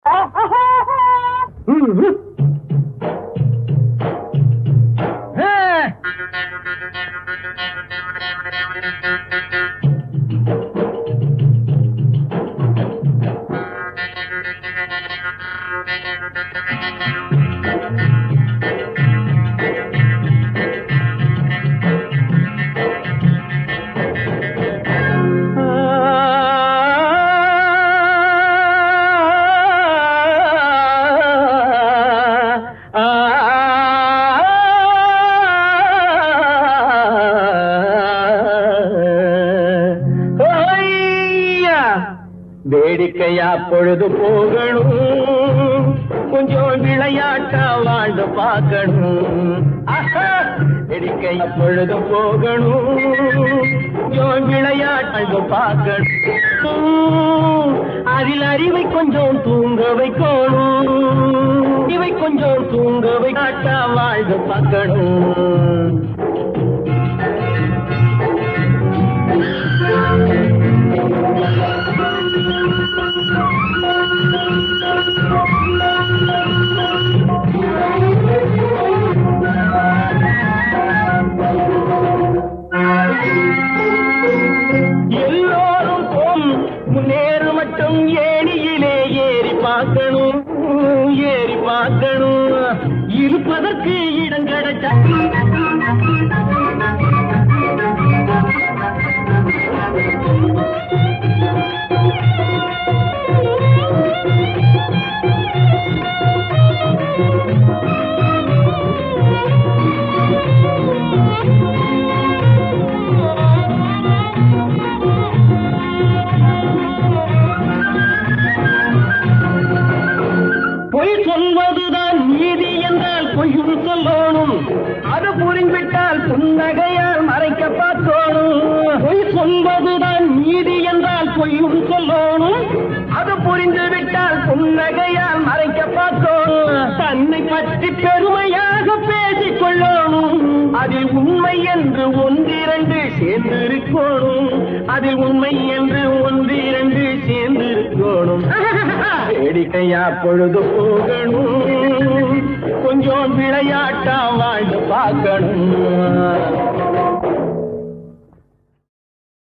வேடிக்கையா பொழுது போகணும், கொஞ்சம் விளையாட்டா வாழ்ந்து பார்க்கணும். வேடிக்கையா பொழுது போகணும், கொஞ்சம் விளையாட்டு பார்க்கணும். அதில் அறிவை கொஞ்சம் தூங்க வைக்கணும், இவை கொஞ்சம் தூங்க வைக்காட்டா வாழ்ந்து பார்க்கணும். எல்லோரும் போம் முன்னேறு மட்டும் ஏணியிலே ஏறி பார்க்கணும், ஏறி பார்க்கணும். இருப்பதற்கு இடம் கிடைச்ச பொய் சொல்வதுதான் நீதி என்றால் பொய்யும் சொல்லணும், அது புரிந்துவிட்டால் புன்னகையால் மறைக்க பார்க்கணும். பொய் சொல்வதுதான் நீதி என்றால் பொய்யும் சொல்லணும், அது புரிந்துவிட்டால் புன்னகையால் மறைக்க பார்க்கணும். தன்னை பற்றி பெருமையாக பேசிக் கொள்ளணும், அதில் உண்மை என்று ஒன்றிரண்டு சேர்ந்திருக்கணும், அதில் உண்மை என்று ஒன்றிரண்டு சேர்ந்திருக்கணும். வேடிக்கையா பொழுது போகணும், கொஞ்சம் விளையாட்டா வாழ்ந்து பார்க்கணும்.